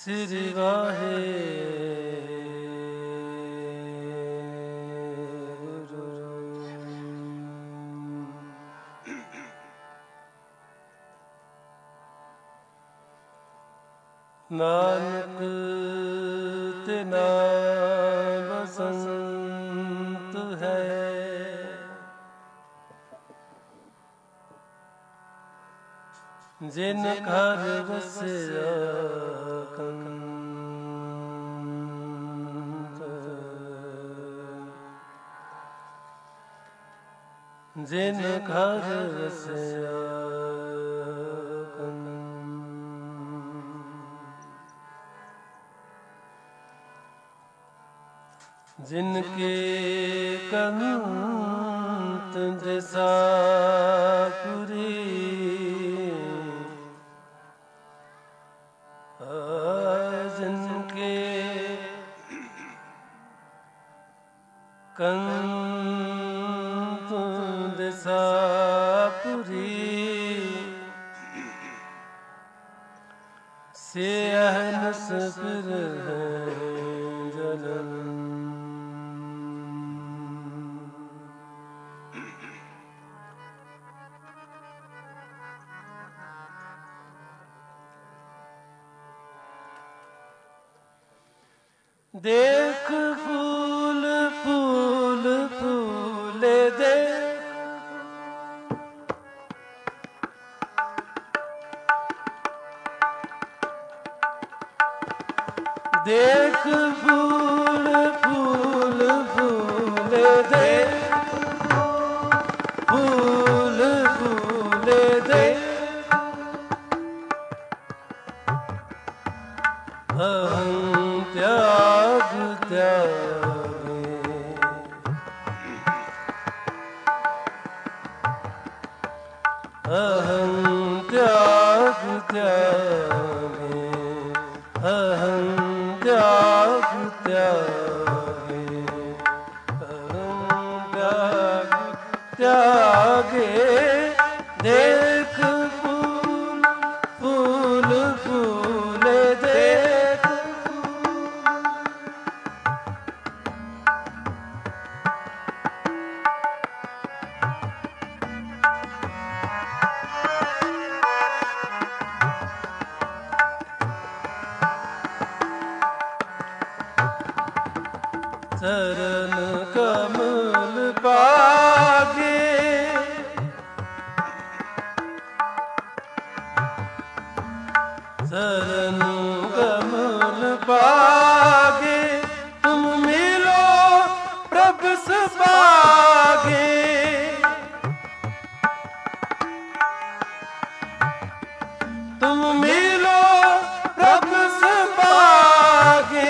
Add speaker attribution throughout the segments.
Speaker 1: श्री वाहे नानक तेना बसंत है, जिन घर बसया कंत, जिन घर बसया कंत, जिनके कंत जैसापुरी, जिनके कंत जैसापुरी, से अहनस फिर है जलन। देख फूल फूल फूले देख फूल फूल फूले फूल फूले अहं त्याग त्यागे, अहं त्याग त्यागे, अहं त्याग त्यागे, अहं त्याग त्यागे। देख फूल फूल फूले देख, चरण कमल पागे, चरण कमल पागे, तुम मिलो प्रभु सुभागे, तुम मिलो प्रभु सुभागे।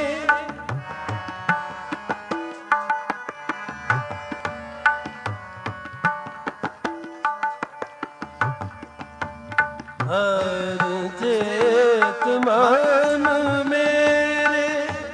Speaker 1: हर चेत मन मेरे,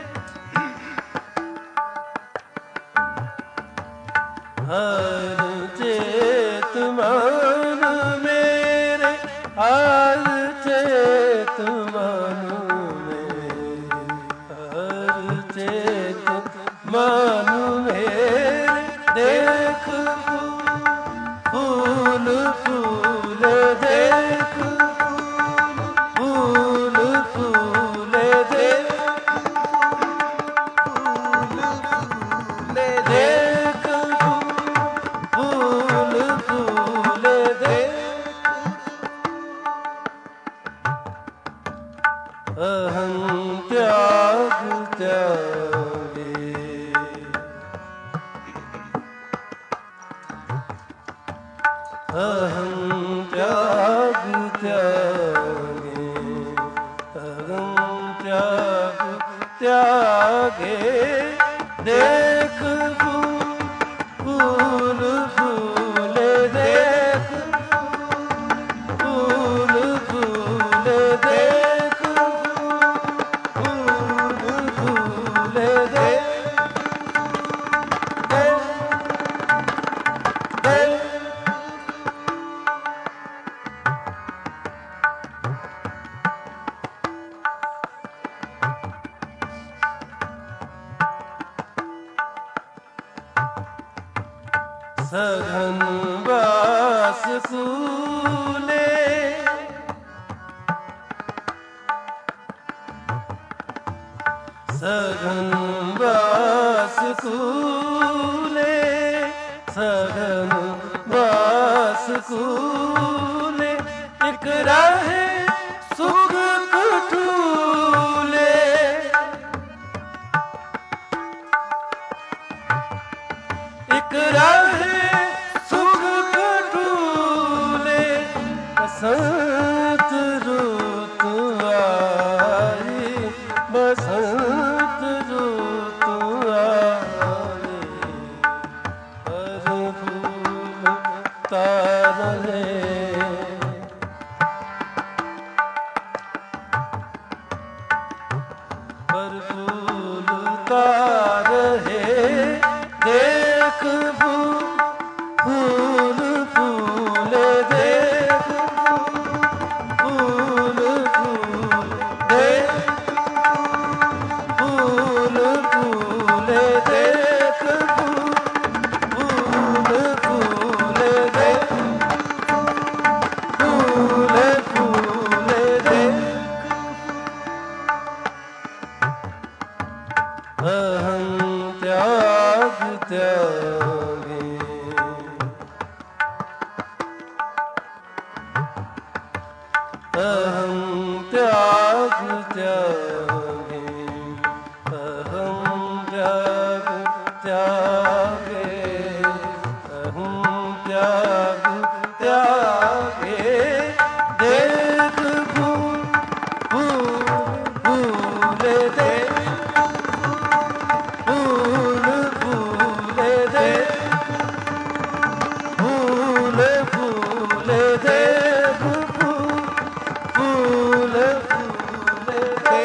Speaker 1: हर चेत मन मेरे, हर चेत मन मेरे, हर चेत मन मेरे। देख फूल फूल देख, फूल फूल देख, देख फूल फूल देख, अहं त्याग त्यागे, अहं त्याग त्यागे, अहं त्याग त्यागे। देख फूल फूल देख, फूल फूल देख, फूल फूल देख, सघन बास कूले सघन बास कूले सघन बास कूले इक राहे सुख कटूले इक राहे सुख कटूले बसंत रुत आई बसंत रुत आई हर फूल तारले पर फूल तार है देख फूल फूले देख फूल फूल देख फूल फूले देख फूल फूले देख फूल फूले देख अहं त्याग त्यागे अहं त्याग त्यागे अहं त्याग त्यागे अहं त्याग त्यागे देख फूल फूले देख फूल फूले दे फूल फूले दे फूल फूले दे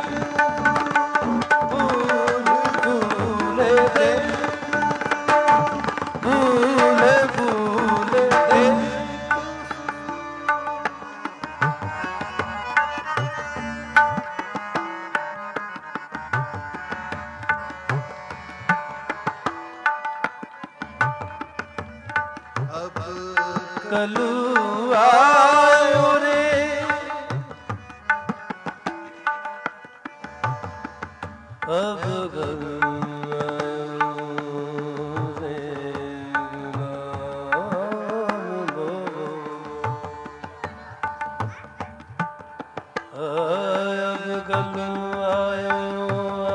Speaker 1: फूल फूले दे फूल फूले दे अब कलू आयो रे अब कलू आयो रे अब कलू आयो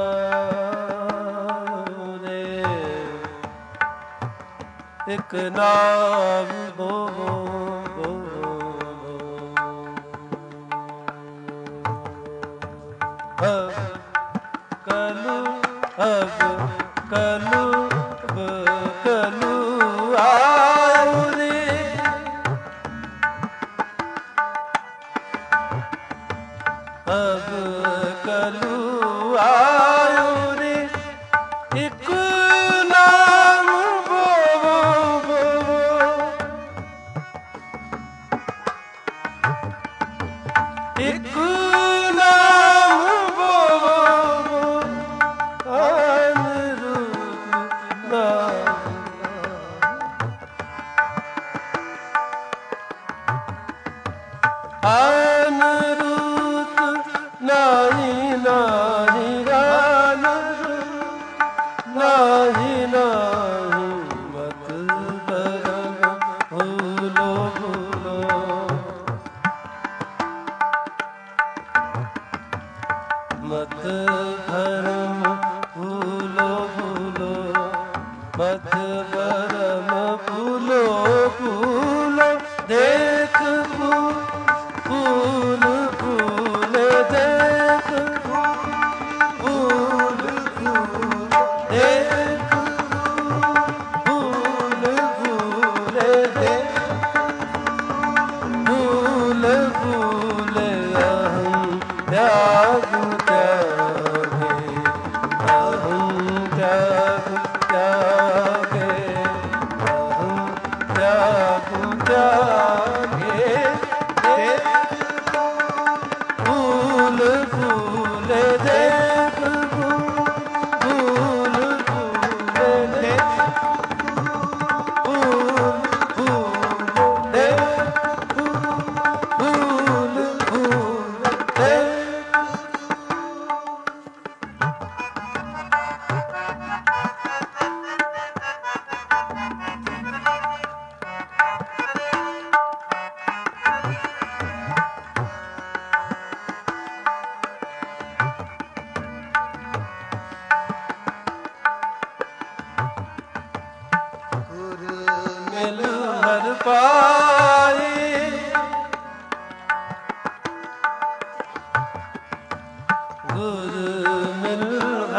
Speaker 1: रे एक नाम बो कलू अब कलू कलू आओ रे अब कलू आओ रे एक नाम एक नाम अनरूप नाही नाही नाही नाही मत भरम भूलो भूलो मत भरम भूलो भूलो मत भरम भूलो भूलो देख फूल फूल देख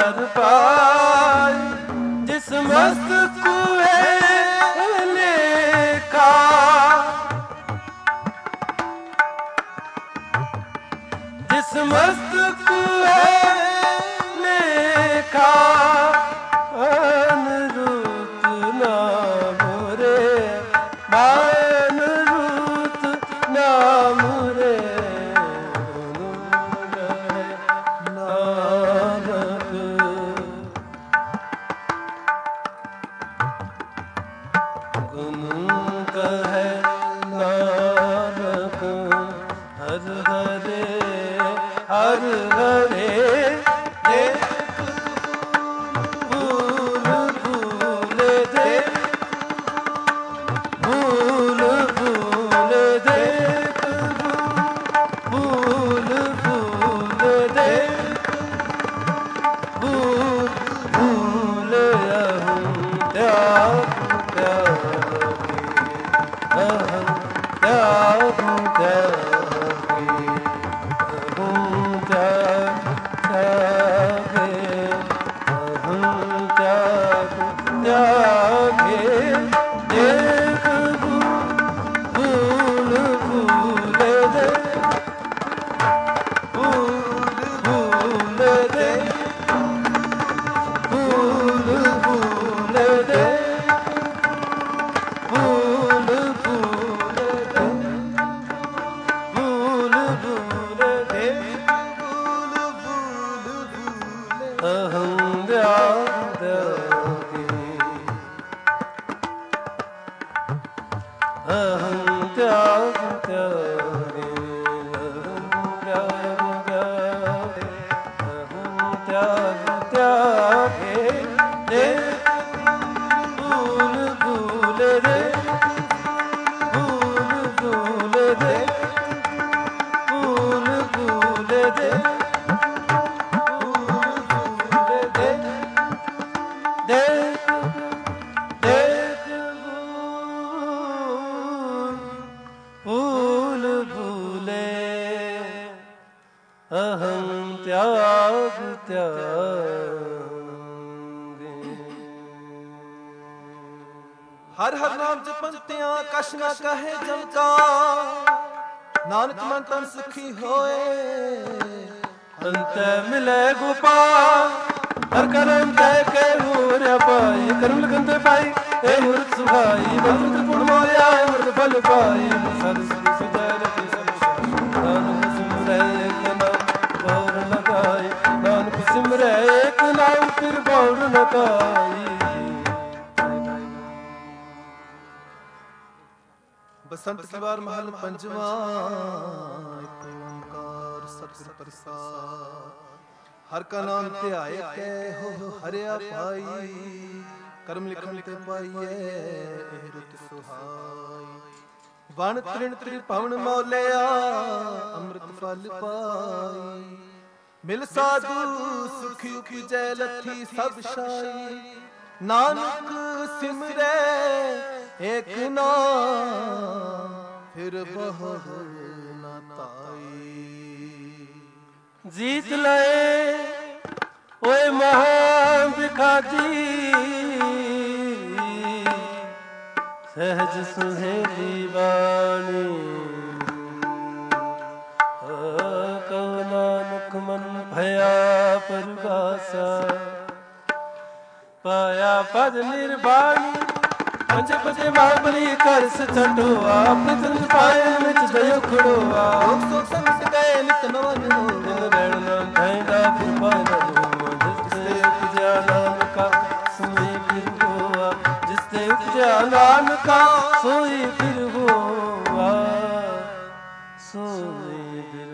Speaker 1: हर पाई जिस मस्त कुए लेखा जिस मस्त कुए लेखा अनुरूत नाम रे अनुरूत नाम रे हर हरे भूल भूल दे भूल भूल दे भूल भूल दे भूल भूल अहं त्याग अहं त्याग
Speaker 2: हर हर नाम जपंतियां कश न कहे जमका नानक मन तन सुखी होए
Speaker 1: अंत मिले गोपाल हर करम तय के हूर पाई करम लगन ते पाई ए मूर्ख सुखाई बंद त्रिपुण मोया अमृत फल पाई सद सुजय रति सब नानक सिमरे एक नाम गौर लगाई नानक सिमरे एक नाम फिर गौर लगाई
Speaker 2: बसंत की बार महल पंजवा एक ओंकार सतगुर प्रसाद हर का नाम ध्याए के हो हरिया पाई कर्म लिखन ते पाइए रुत सुहाई वण तृण त्रि पवन मौलिया अमृत फल पाई मिल साधु सुखी उपजै लथी सब शाई नानक सिमरे एक नाम फिर बहु न ताई
Speaker 1: जीत लए ओए महान भिखारी सहज सुहेली वाणी कहो नानक मन भया परगासा पाया पद निर्वाणी पंजे पंजे महाबली कर सचटोआ अपने तन पाए विच दयो खड़ोआ
Speaker 2: लोक सोख संग गए नित नवन हो
Speaker 1: दिन रैण नाम धैंदा कृपा नहो जिसते उपजा नानका सोई फिर होआ जिसते उपजा नानका सोई फिर होआ सोई फिर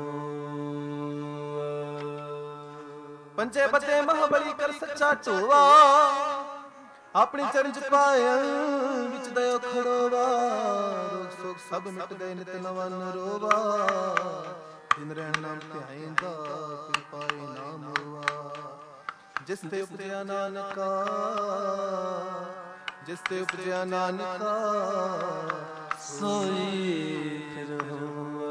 Speaker 1: होआ
Speaker 2: पंजे बते महाबली कर सच्चा टोआ अपनी चरण च पाया विच दयो खड़ोवा रोग सोग सब मिट गए नित नवन रोवा दिन रहन नाम ध्याएंदा फिर पाए नाम होआ जिस ते उपजया नानका जिस ते उपजया नानका
Speaker 1: सोई फिर होआ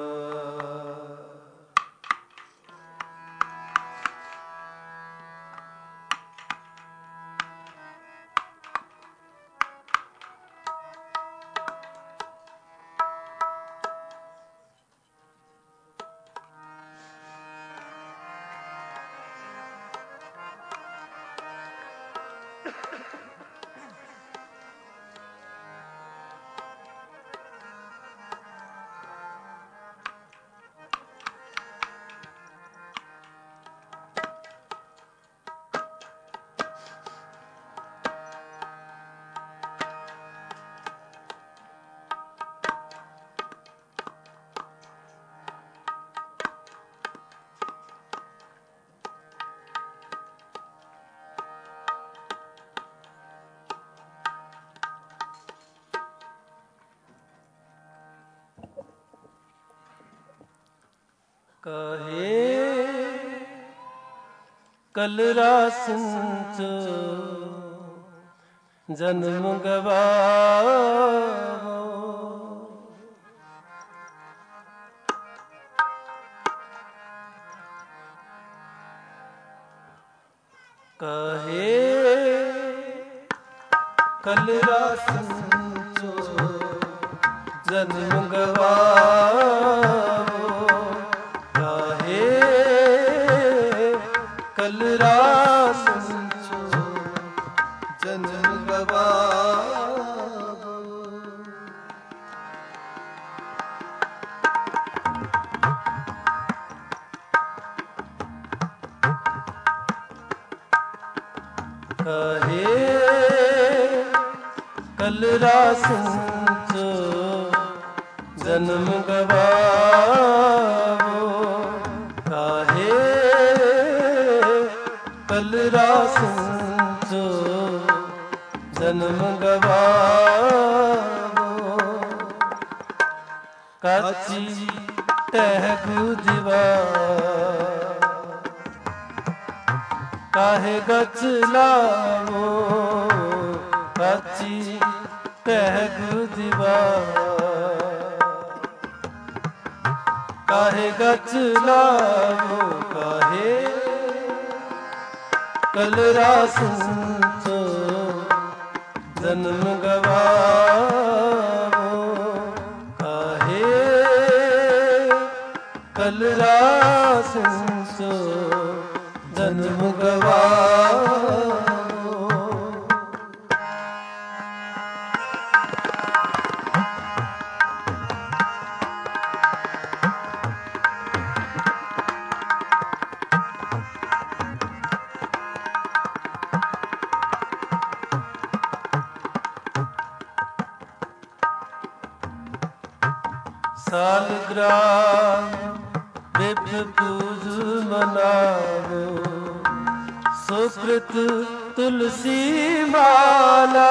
Speaker 1: ਕਹੇ ਕਲਰਾਸਨ ਚ ਜਨਮ ਗਵਾਵੋ, ਕਹੇ ਕਲਰਾਸਨ ਚ ਜਨਮ ਗਵਾਵੋ, ਕਹੇ ਕਲਰਾਸਨ ਚ ਜਨਮ ਗਵਾਵੋ, ਕਹੇ ਕਲਰਾਸਨ ਚ ਜਨਮ ਗਵਾਵੋ, ਕਾਹੇ ਕਲਰਾਸਨ ਚ ਜਨਮ ਗਵਾਵੋ, ਕਾਚੀ ਤਹਿ ਗੁਜਵਾ ਕਾਹੇ ਗਚ ਲਾਵੋ, ਕਾਚੀ ਤਹਿ ਗੁਜਵਾ ਕਾਹੇ ਗਚ ਲਾਵੋ, ਕਾਹੇ ਕਲਰਾਸਨ ਚ ਜਨਮ ਗਵਾਵੋ, ਕਾਹੇ ਕਲਰਾਸਨ ਚ ਜਨਮ ਗਵਾਵੋ, ਸਾਲਗ੍ਰਾਮ ਬਿਬ ਪੂਜ ਮਨਾਵੋ, ਸੁਕ੍ਰਿਤ ਤੁਲਸੀ ਮਾਲਾ,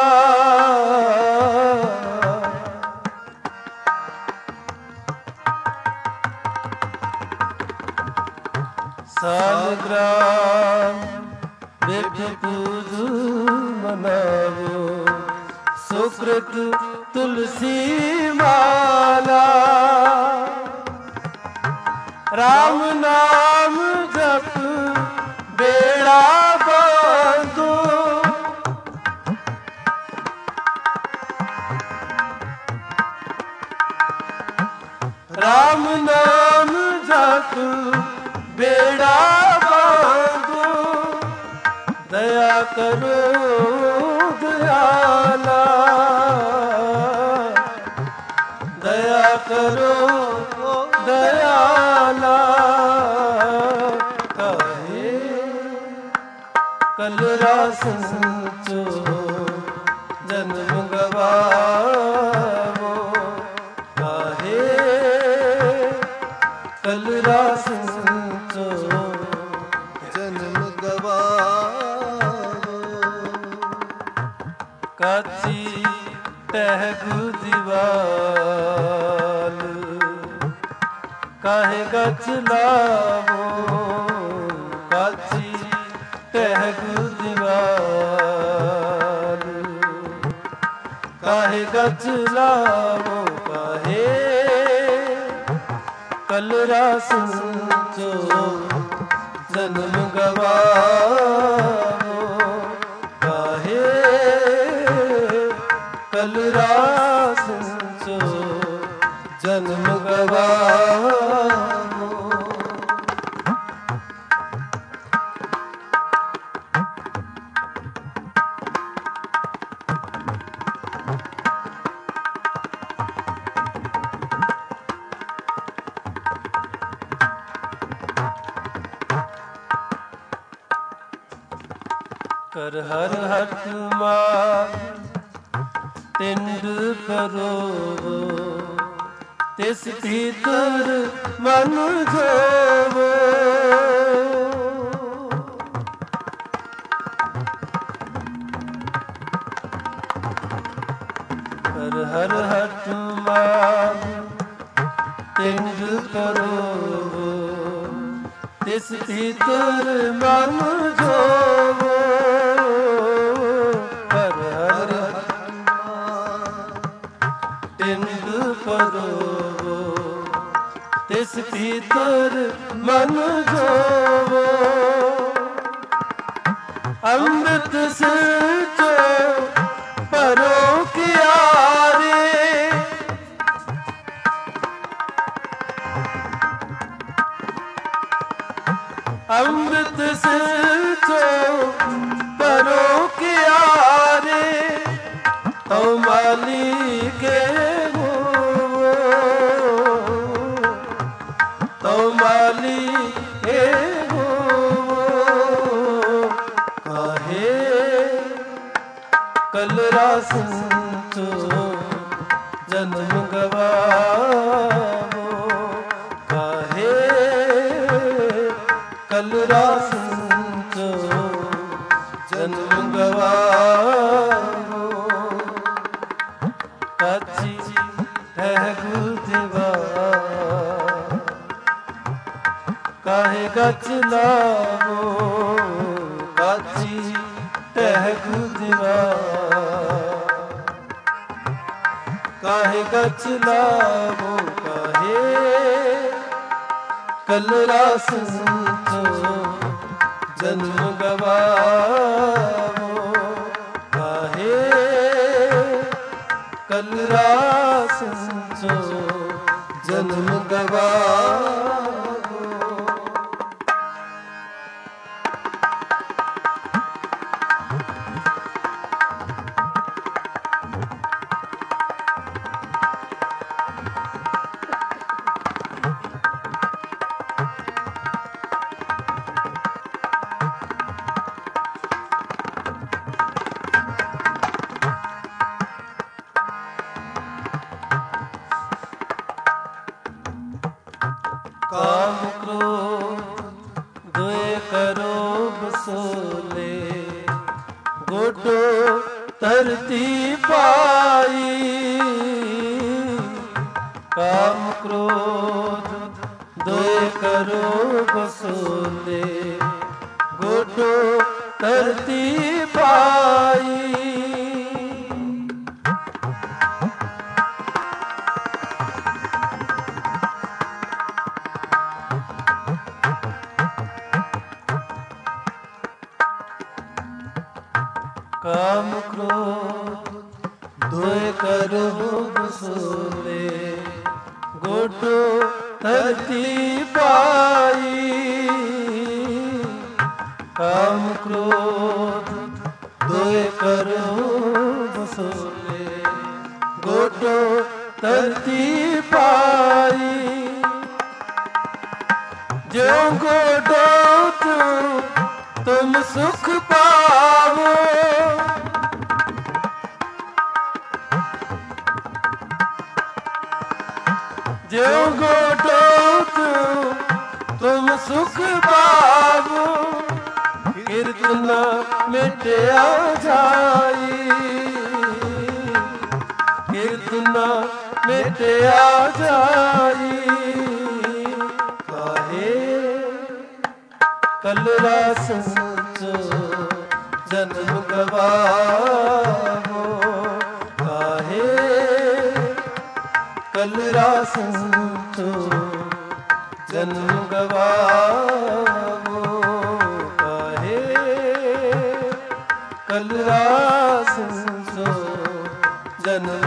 Speaker 1: ਸਾਲਗ੍ਰਾਮ ਬਿਬ ਪੂਜ ਮਨਾਵੋ, ਸੁਕ੍ਰਿਤ ਤੁਲਸੀ ਮਾਲਾ, ਰਾਮ ਨਾਮ ਜਪ ਬੇੜਾ ਬਾਂਧੋ, ਰਾਮ ਨਾਮ ਜਪ ਬੇੜਾ ਬਾਂਧੋ, ਦਇਆ ਕਰੋ ਦਇਆਲਾ, ਦਇਆ ਕਰੋ ਦਇਆਲਾ, ਕਾਹੇ ਕਲਰਾਸਨ ਚ ਜਨਮ ਗਵਾਵੋ, ਕਾਹੇ ਕਲਰਾਸਨ ਚ ਜਨਮ ਗਵਾਵੋ, ਕਾਚੀ ਤਹਿ ਗੁਜਵਾਲ ਕਾਹੇ ਗਚ ਲਾਵੋ, ਕਾਚੀ ਤਹਿ ਗੁਜਵਾਲ ਕਾਹੇ ਗਚ ਲਾਵੋ, ਕਾਹੇ ਕਲਰਾਸਨ ਚ ਜਨਮ ਗਵਾਵੋ, ਕਾਹੇ ਕਲਰਾਸਨ ਚ ਜਨਮ ਗਵਾਵੋ, ਕਰ ਹਰ ਹੱਥ ਮਾਰ ਤਿੰਡ ਕਰੋ, ਤਿਸ ਭੀਤਰ ਮਨ ਧੋਵੋ, ਕਰ ਹਰ ਹੱਥ ਮਾਰ ਤਿੰਡ ਕਰੋ, ਤਿਸ ਭੀਤਰ ਮਨ ਜੋਵੋ ਹਰ ਹਰ ਟਿੰਡ ਪਰੋਵੋ ਤਿਸ ਭੀਤਰ ਮਨ ਜੋਵੋ ਅੰਮ੍ਰਿਤ ਸਿਰਜੋ ਪਰੋਕਿਆਰੇ ਅੰਮ੍ਰਿਤ ਸਿਰਜੋ ਪਰੋਕਿਆਰੇ ਤਉ ਮਾਲੀਕੇ ਹੋਵੋ ਤਉ ਮਾਲੀਕੇ ਹੋਵੋ ਕਾਹੇ ਕਲਰਾ ਸੰਤੋ ਜਨਮ ਗਵਾਵੋ ਕਾਹੇ ਕਲਰਾ ਸੰਤੋ ਜਨਮ ਗਵਾਵੋ ਕਾਚੀ ਹੈ ਗੁਦਵਾ ਕਾਹੇ ਗਚ ਲਾਵੋ ਕਾਚੀ ਟਹਿ ਗੁਦਵਾ ਕਾਹੇ ਗਚ ਲਾਵੋ ਕਾਹੇ ਕਲਰਾ ਸੰਤੋ ਜਨਮ ਗਵਾਵੋ ਕਾਹੇ ਕਲਰਾ ਸੰਤੋ ਜਨਮ ਗਵਾਵੋ ਕਾਮ ਕ੍ਰੋਧ ਦੁਇ ਕਰੋ ਬਸੋਲੇ ਗੋਡੋ ਧਰਤੀ ਪਾਈ ਕਾਮ ਕ੍ਰੋਧ ਦੁਇ ਕਰੋ ਬਸੋਲੇ ਗੋਡੋ ਧਰਤੀ ਪਾਈ ਕਾਮ ਕ੍ਰੋਧ ਦੁਇ ਕਰੋ ਬਸੋਲੇ ਗੋਡੋ ਧਰਤੀ ਪਾਈ ਕਾਮ ਕ੍ਰੋਧ ਦੁਇ ਕਰੋ ਬਸੋਲੇ ਗੋਡੋ ਧਰਤੀ ਪਾਈ ਜਿਉ ਗੋਡੋ ਤੁਮ ਸੁਖ ਪਾਵੋ ਜਿਉ ਗੋਡੋ ਤੁਮ ਸੁਖ ਪਾਵੋ ਕੀਰਤਨ ਮਿਟਿਆ ਜਾਈ ਕੀਰਤਨ ਮਿਟਿਆ ਜਾਈ ਕਾਹੇ ਕਲਰਾ ਸੰਚੋ ਜਨਮ ਗਵਾਵੋ ਕਾਹੇ ਕਲਰਾ ਸੰਚੋ ਜਨਮ ਗਵਾਵੋ ਕਾਹੇ ਕਲਰਾ ਸੰਚੋ ਜਨਮ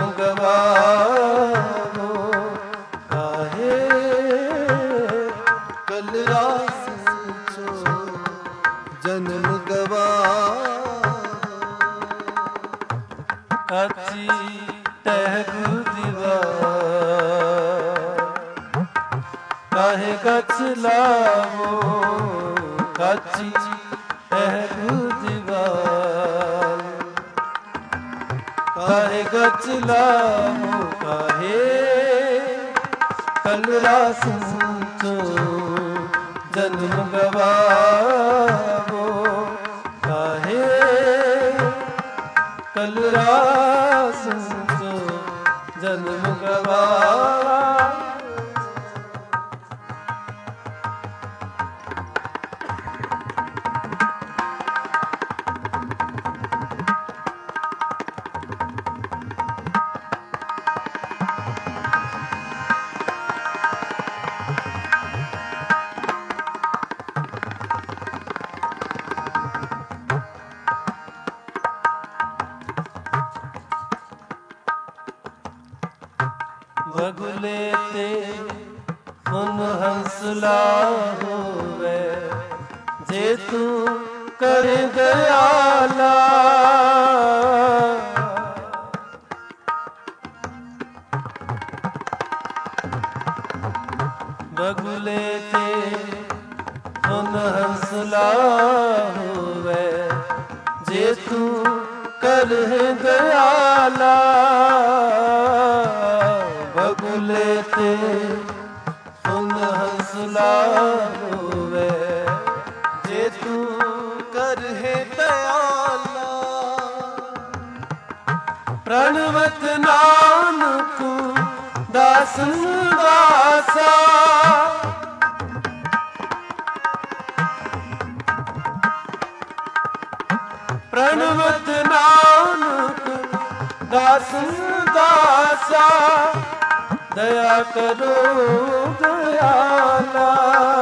Speaker 1: ਗਵਾਵੋ ਕਾਹੇ ਕਲਰਾ ਜਨਮ ਗਵਾਵੋ ਕਾਚੀ ਟਹਿ ਗੁਦਵਾ ਕਾਹੇ ਗਚ ਲਾਵੋ ਕਾਚੀ ਟਹਿ ਗੁਦਵਾ ਕਾਹੇ ਗਚ ਲਾਵੋ ਕਾਹੇ ਕਲਰਾ ਸੰਚੋ ਜਨਮ ਗਵਾਵੋ ਕਾਹੇ ਕਲਰਾ ਸੰਚੋ ਜਨਮ ਗਵਾਵੋ ਹੰਸਲਾ ਹੋਵੇ ਜੇ ਤੂੰ ਕਰ ਦਇਆਲਾ। ਬਗੁਲੇ ਤੇ ਹੁਣ ਹੰਸਲਾ ਹੋਵੇ ਜੇ ਤੂੰ ਕਰ ਦਇਆਲਾ। ਬਗੁਲੇ ਤੇ ਹੁਣ ਹੰਸਲਾ ਹੋਵੇ ਜੇ ਤੂੰ ਕਰ ਦਇਆਲਾ। ਪ੍ਰਣਵਤ ਨਾਨਕ ਦਾਸਨ ਦਾਸਾ ਪ੍ਰਣਵਤ ਨਾਨਕ ਦਾਸਨ ਦਾਸਾ। ਦਇਆ ਕਰੋ ਦਇਆਲਾ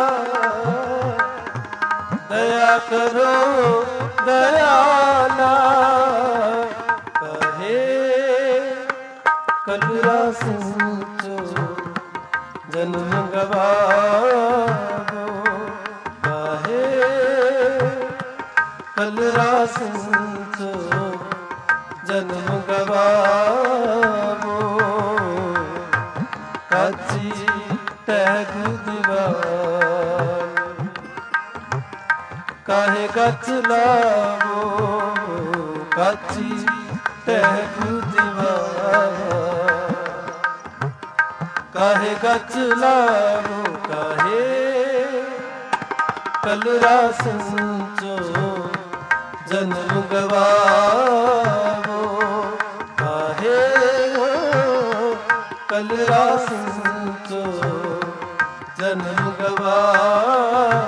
Speaker 1: ਦਇਆ ਕਰੋ ਦਇਆਲਾ। ਕਹੇ ਕਲਰਾ ਸੰਚੋ ਜਨਮ ਗਵਾਵੋ। ਕਹੇ ਕਲਰਾ ਸੰਚੋ ਜਨਮ ਗਵਾਵੋ। ਕਾਚੀ ਟਹਿ ਦੀਵਾਰ ਕਾਹੇ ਗੱਚ ਲਾਵੋ। ਕਾਚੀ ਟਹਿ ਦੀਵਾਰ ਕਾਹੇ ਗੱਚ ਲਾਵੋ। ਕਾਹੇ ਕਲਰਾ ਸੰਚੋ ਜਨਮ ਗਵਾਵੋ। ਕਾਹੇ ਕਲਰਾ ਸੰਚੋ ਜਨਮ ਗਵਾਵੋ।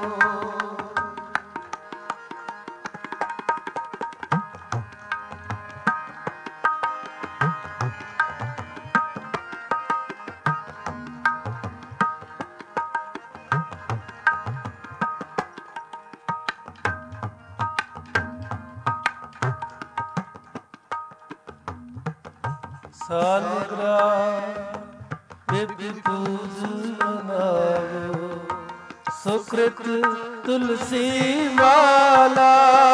Speaker 1: ਸਾਲਗਰਾ ਬਿਪਿ ਪੂਜ ਮਨਾਵੋ। ਸੁਕ੍ਰਿਤ ਤੁਲਸੀ ਮਾਲਾ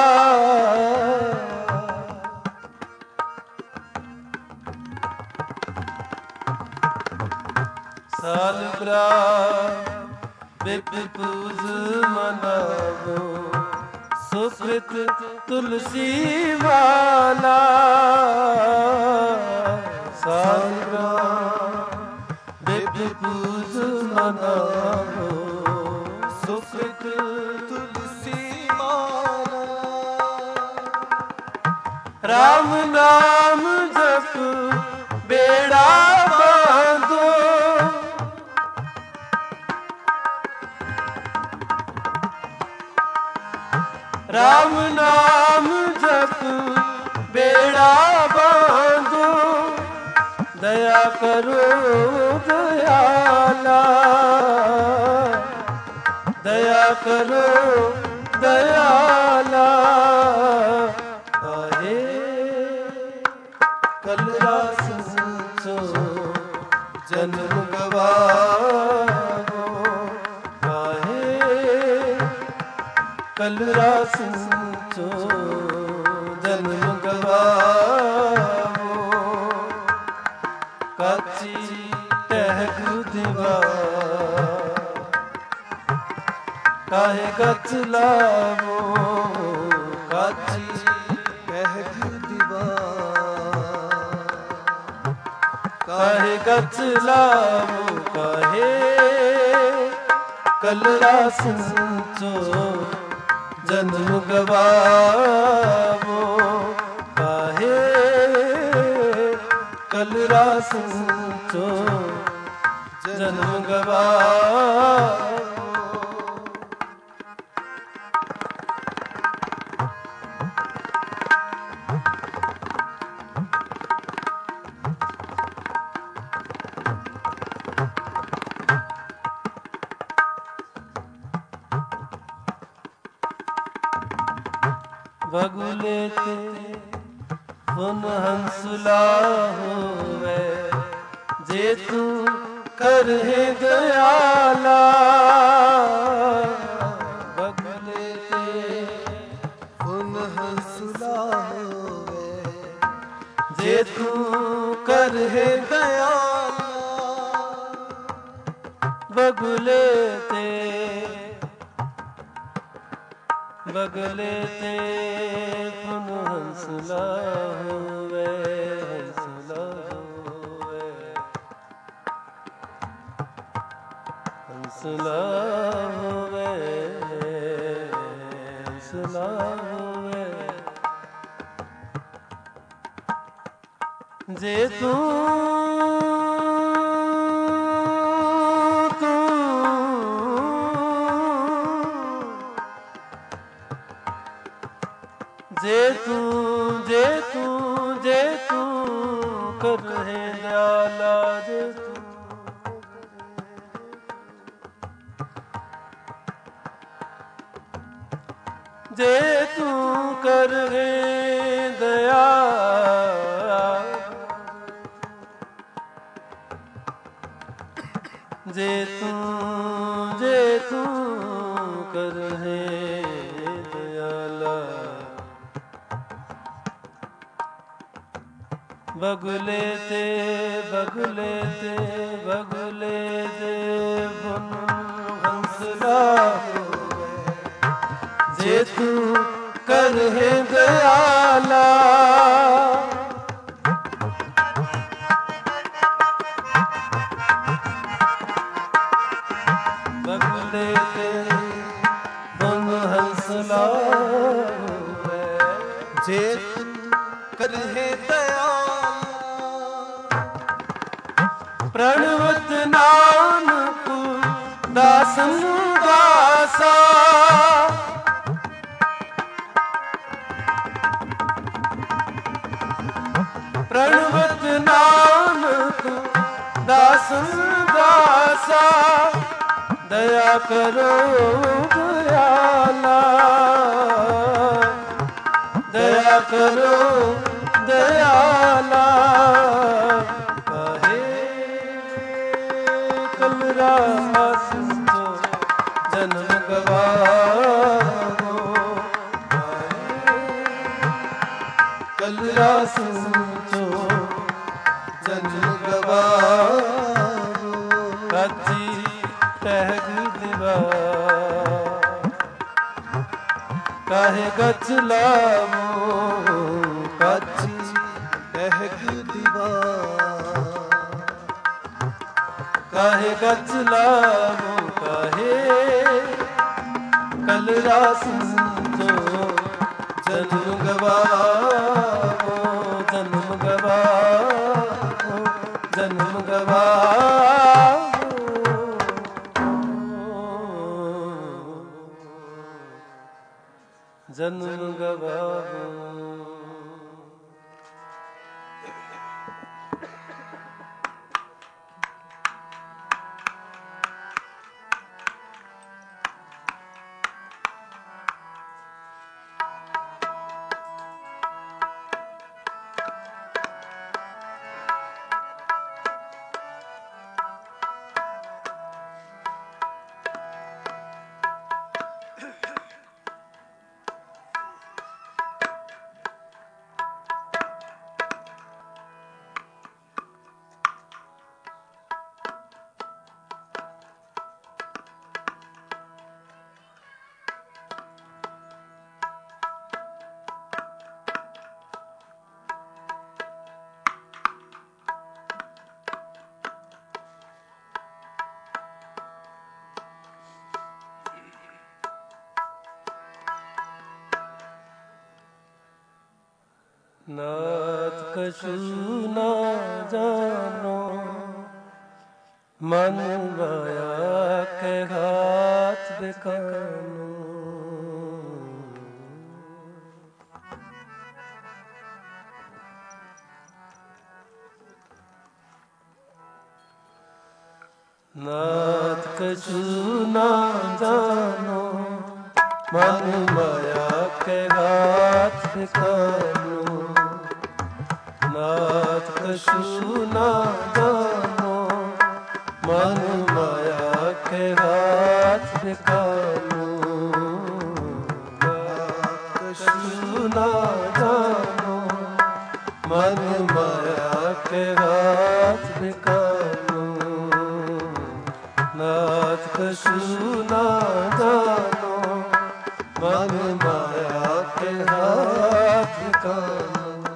Speaker 1: ਸਾਲਗਰਾ ਬਿਪਿ ਪੂਜ ਮਨਾਵੋ। ਸੁਕ੍ਰਿਤ ਤੁਲਸੀ ਮਾਲਾ ਸਾਲਗਰਾ ਬਿਪਿ ਪੂਜ ਮਨਾਵੋ। ਸੁਕ੍ਰਿਤ ਤੁਲਸੀ ਮਾਲਾ। ਰਾਮ ਨਾਮ ਜਪ ਬੇੜਾ ਬਾਂਧੋ। ਰਾਮ ਨਾਮ ਜਪ ਬੇੜਾ ਬਾਂਧੋ। ਦਇਆ ਕਰੋ ਦਇਆਲਾ ਦਇਆ ਕਰੋ ਦਇਆਲਾ। ਕਾਹੇ ਕਲਰਾ ਸੰਚੋ ਜਨਮ ਗਵਾਵੋ। ਕਾਹੇ ਕਲਰਾ ਸੰਚੋ ਜਨਮ ਗਵਾਵੋ। ਕਾਚੀ ਟਹਿ ਦੀਵਾਰ ਕਾਹੇ ਗੱਚ ਲਾਵੋ। ਕਾਚੀ ਟਹਿ ਦੀਵਾਰ ਕਾਹੇ ਗੱਚ ਲਾਵੋ। ਕਾਹੇ ਕਲਰਾ ਸੰਚੋ ਜਨਮ ਗਵਾਵੋ। ਕਾਹੇ ਕਲਰਾ ਸੰਚੋ ਜਨਮ ਗਵਾਵੋ। ਬਗੁਲੇ ਤੇ ਹੁਣ ਹੰਸਲਾ ਹੋਵੇ ਜੇ ਤੂੰ करहे दयाला बगले ते
Speaker 2: उन हंसला होवे
Speaker 1: जे तू करहे
Speaker 2: दयाला
Speaker 1: बगले ते पुन हंसला होवे हंसला होवे हंसला होवे हंसला होवे जे तू जे तू करहे दयाला जे तू करहे दया जे तू करहे दयाला बगले ते बुन हंसला होवे जे तू करहे दयाला बगले ते बुन हंसला होवे
Speaker 2: जे तू करहे
Speaker 1: प्रणवत नानक दासन दासा प्रणवत नानक दासन दासा दया करो दयाला दया करो दयाला जन्म गवाओ कलरा सोचो जन्म गवाओ काची टहग दिवा काहे गच लावो
Speaker 2: काची टहग दिवा
Speaker 1: काहे गच लावो काहे कलरा सोचो जन्म गवाओ जन्म गवाओ जन्म गवाओ जन्म गवाओ नाथ कछु न जानो मन माया के हाथ बेकानो नाथ कछु न जानो मन माया के हाथ बेकानो नाथ कछु न जानो मन माया के हाथ बिकानो, कछु ना जानो। मन माया के हाथ बिकानो, नाथ कछु ना जानो। मन माया के हाथ बिकानो।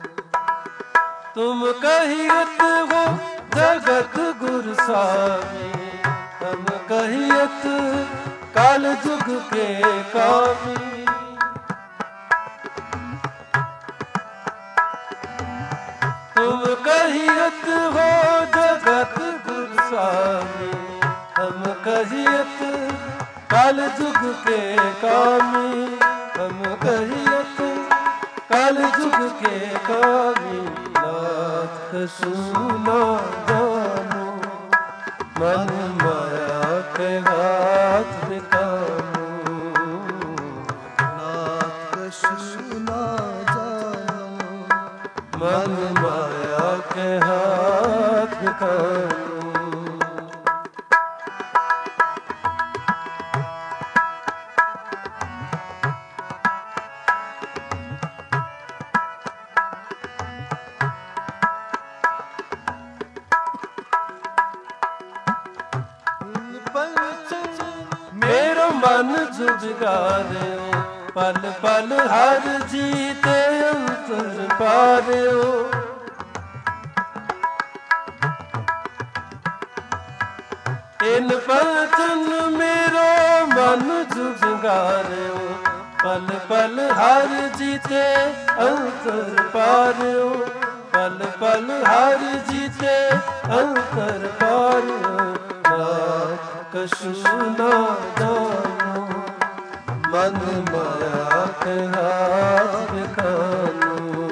Speaker 1: तुम कहियत हो जगत गुरु स्वामी, हम कहियत काल जुग के कामी। तुम कहियत हो जगत गुरु स्वामी, हम कहियत काल जुग के कामी। हम कहियत काल जुग के कामी। नाथ कछु ना जानो, मन माया के हाथ बिकानो।
Speaker 2: नाथ कछु ना जानो,
Speaker 1: मन माया के हाथ बिकानो। मेरो मन जुझगारियो, पल पल हर जीते अंतर पारियो। इन पलचन मेरो मन जुझगारियो, पल पल हर जीते अंतर पारियो। पल पल हर जीते अंतर पारियो। नाथ कछु ना जानो, मन माया के हाथ बिकानो।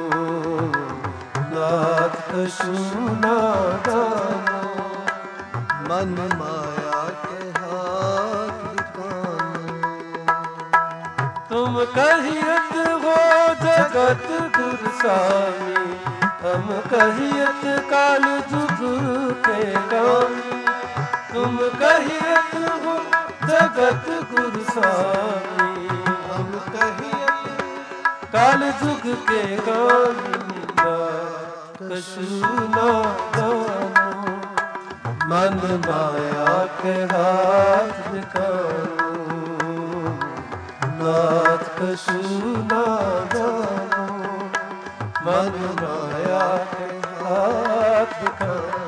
Speaker 1: नाथ कछु ना जानो,
Speaker 2: मन माया के हाथ बिकानो।
Speaker 1: तुम कहियत हो जगत गुरु स्वामी, हम कहियत काल जुग के कामी। तुम कहियत हो जगत गुरु स्वामी,
Speaker 2: हम कहियत
Speaker 1: काल जुग के कामी। नाथ कछु ना जानो, मन माया के हाथ बिकानो। नाथ कछु ना जानो, मन माया के हाथ बिकानो।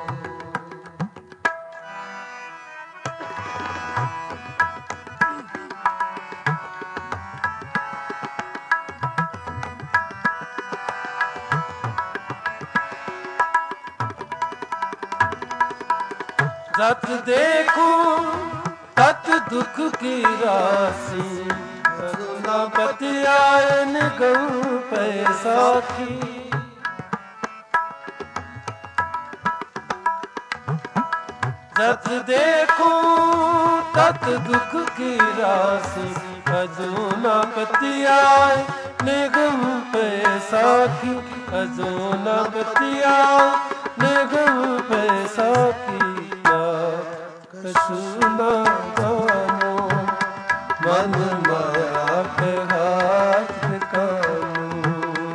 Speaker 1: जत देखूं तत दुख की राशि, न पतियाए निगम पैसाखी। जत देखूं तत दुख की राशि, अजो न पतियाए निगम पैसाखी। अजो न पतियाए निगम पैसाखी। कछु ना जानो, मन माया के हाथ बिकानो।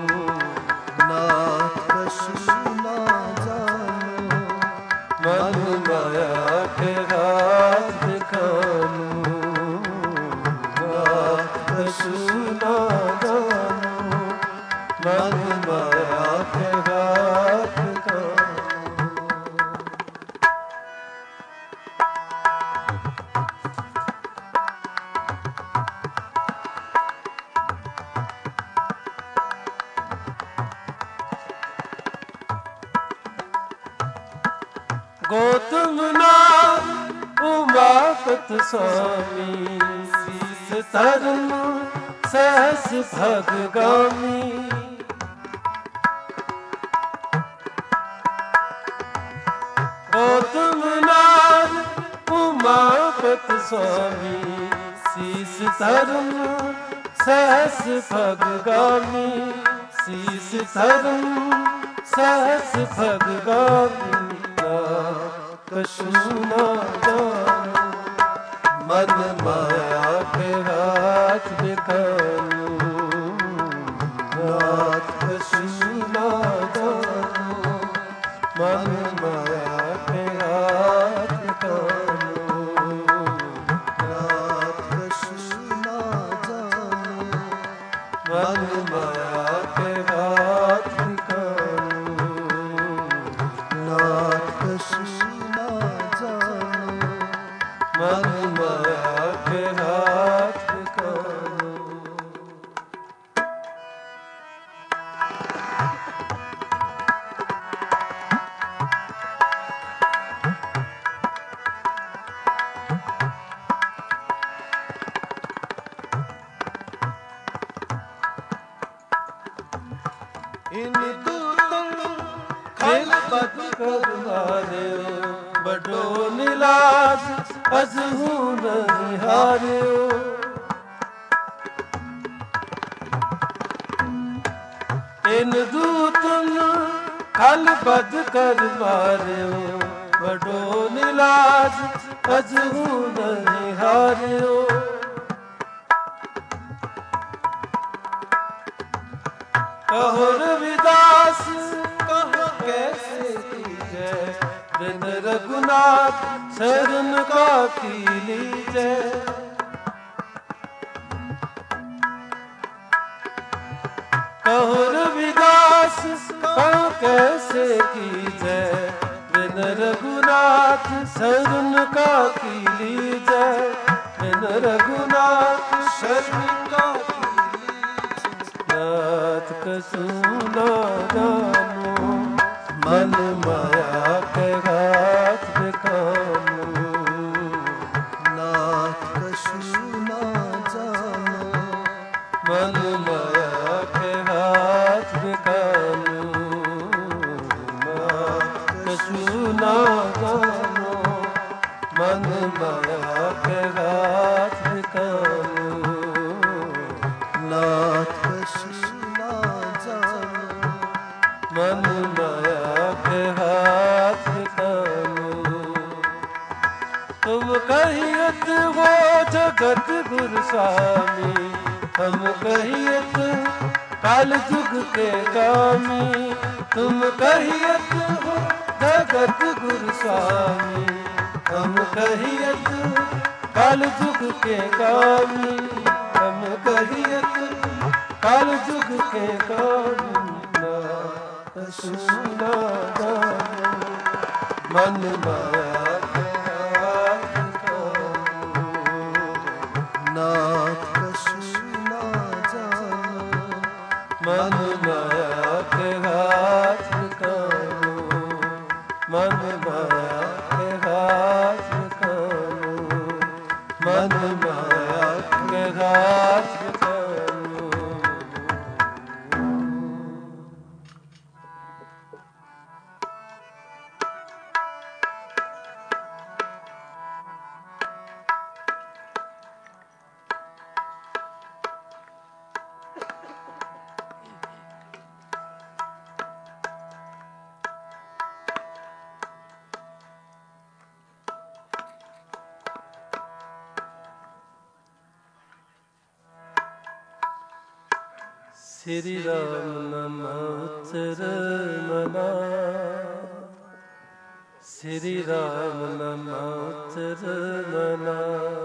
Speaker 2: नाथ कछु ना जानो,
Speaker 1: मन माया के हाथ बिकानो। नाथ कछु ना जानो, मन माया के हाथ बिकानो। गौतम नाथ उमापत स्वामी, शीस धर्म सहस भगगामी। गौतम नाथ उमापत स्वामी, शीस धर्म सहस भगगामी। शीस धर्म सहस भगगामी। कछु न जानो, मन माया के हाथ बिकानो, नाथ कछु न जानो, मन माया के हाथ बिकानो,
Speaker 2: नाथ कछु न जानो,
Speaker 1: मन माया के हाथ बिकानो,
Speaker 2: नाथ कछु न जानो,
Speaker 1: मन माया के हाथ बिकानो।
Speaker 2: इन दूतन
Speaker 1: खल बद कर मारियो, बड़ो निलाज अजहू नहीं हारियो, इन दूतन खल बद कर मारियो, बड़ो निलाज अजहू नहीं हारियो, कहो रविदास कहो कैसे कीजे, बिन रघुनाथ शरण का की लीजे, कहो रविदास कहो कैसे कीजे, बिन रघुनाथ शरण का की लीजे, बिन रघुनाथ शरण का की लीजे, नाथ कछु न जानो, मन माया के हाथ बिकानो,
Speaker 2: नाथ कछु न जानो,
Speaker 1: मन माया के हाथ बिकानो, नाथ कछु न जानो, मन माया के हाथ बिकानो,
Speaker 2: नाथ कछु न जानो,
Speaker 1: मन माया के हाथ बिकानो, तुम कहियत हो जगत गुरु स्वामी, हम कहियत काल जुग के कामी, तुम कहियत हो जगत गुरु स्वामी, हम कहियत काल जुग के कामी, हम कहियत काल जुग के कामी, कछु न जानो, मन माया के हाथ बिकानो,
Speaker 2: नाथ कछु न जानो,
Speaker 1: मन माया के हाथ बिकानो, मन माया के हाथ बिकानो, मन माया के हाथ बिकानो। श्री राम नाम उच्चरमना, श्री राम नाम उच्चरमना,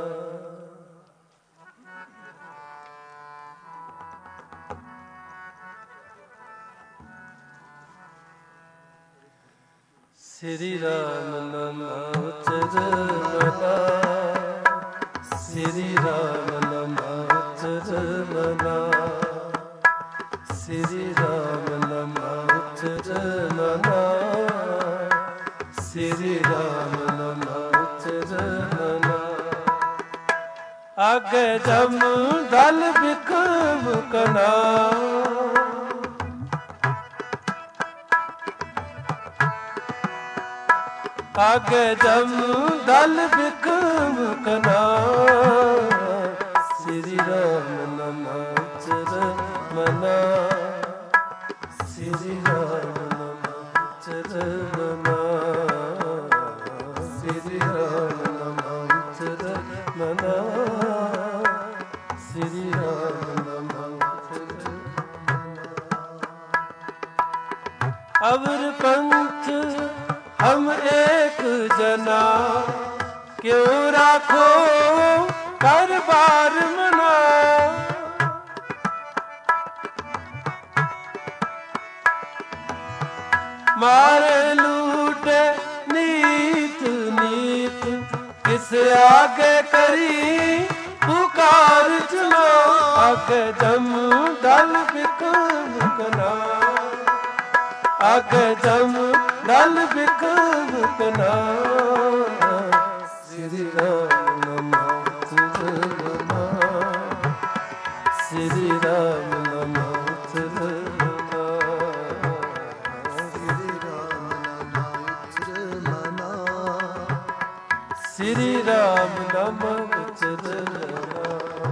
Speaker 1: श्री राम नाम उच्चरमना, श्री राम नाम उच्चरमना, श्री राम नाम उच्चरमना, श्री राम नाम उच्चरमना, आगे जम दल बिकम कना, आगे जम दल बिकम कना, श्री राम नाम उच्चरमना, श्री राम नाम उच्चरमना, ਮਨਾ ਸ੍ਰੀ ਰਾਮ ਨਾਮ अवर पंथ हम एक जना क्यों राखो कर बार मना मारे लूटे नीत नीत किस आगे करी पुकार चलो आगे जम डल बिकम कना आगे जम डल बिकम कना श्री राम नाम चलना श्री राम नाम चलना
Speaker 2: श्री राम नाम चलना
Speaker 1: श्री राम नाम चलना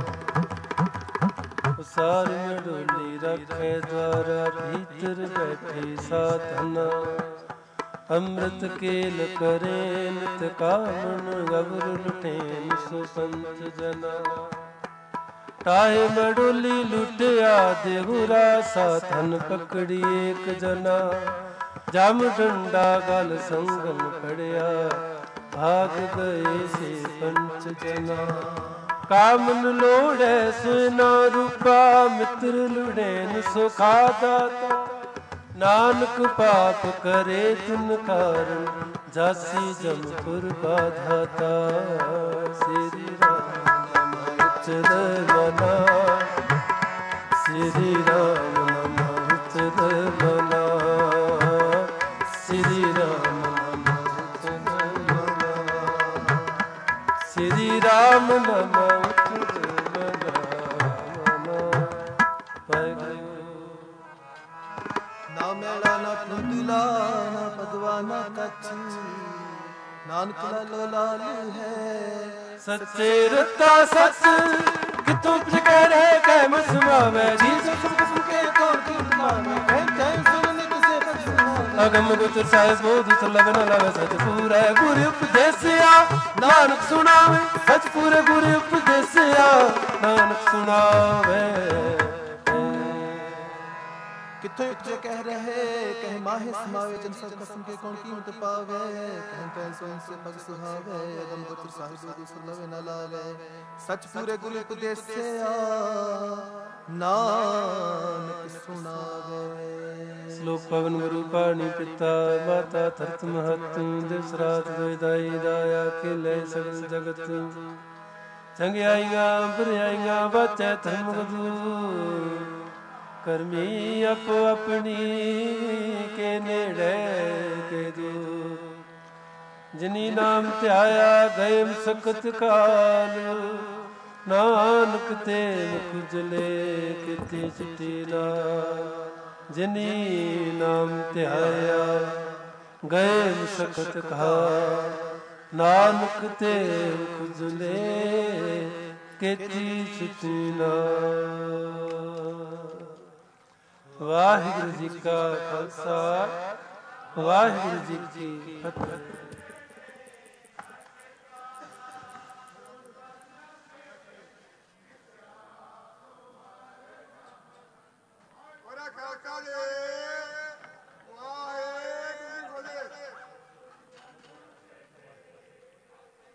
Speaker 1: सार डोली रखे द्वारा भीतर बैठे साधना अमृत केल करे नित कामन गबर लुटेन सो पंत जना ताहे मडोली लुटिया देहुरा साधन पकड़ी एक जना जम डंडा गल संगन पड़िया भाग गए से पंच जना कामन लोड़े सुना रूपा मित्र लुड़ेन सुखा दाता नानक पाप करे तिन कारण जासी जमपुर बाधाता श्री राम नाम चलना श्री राम नाम चलना श्री राम नाम चलना श्री राम नाम
Speaker 2: ना मेला ना कुंडला ना पदवा ना कच्छ नानक लालो लाल है
Speaker 1: सच्चे रता सच कितों प्रकारे कैम सुनावे जी
Speaker 2: सुन के कौन की माने कह सुनने किसे पर
Speaker 1: अगम गुर साहिब बोध सुलभ न लव सच पूरे गुरु उपदेसिया नानक सुनावे सच पूरे गुरु उपदेसिया नानक सुनावे
Speaker 2: कितों उपजे कह रहे कह माहे समावे जन सब कसम के कौन कीमत पावे कह कह सोन से पग सुहावे अगम गुर साहिब बोध सुलभ न लावे सच पूरे गुरु उपदेश से नानक सुनावे
Speaker 1: श्लोक पवन गुरु पाणी पिता माता धरत महत दिवस रात दोदाई दाया के लय सगल जगत चंगियाईया बुराइयां बचे धर्म गदू करमी अपो अपनी के नेड़े के दू जिनी नाम ध्याया गए सकत काल नानक ते मुख जले किते चिटीला जिनी नाम ध्याया गए सकत काल नानक ते मुख जले किते चिटीला ਵਾਹਿਗੁਰੂ ਜੀ ਕਾ ਖਾਲਸਾ ਵਾਹਿਗੁਰੂ ਜੀ ਕੀ ਫਤਿਹ।